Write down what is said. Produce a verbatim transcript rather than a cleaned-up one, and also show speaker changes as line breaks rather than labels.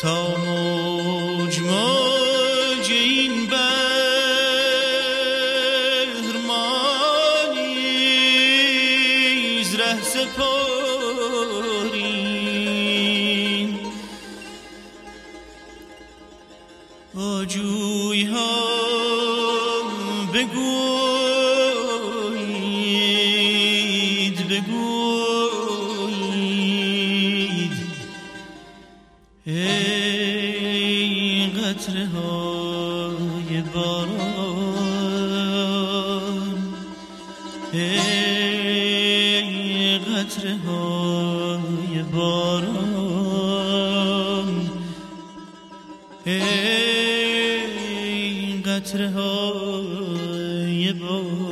تا موج موج این بحر ما نیز ره سپاریم با جوی ها بگویید بگویید ای قطره های باران ای قطره های باران ای قطره های باران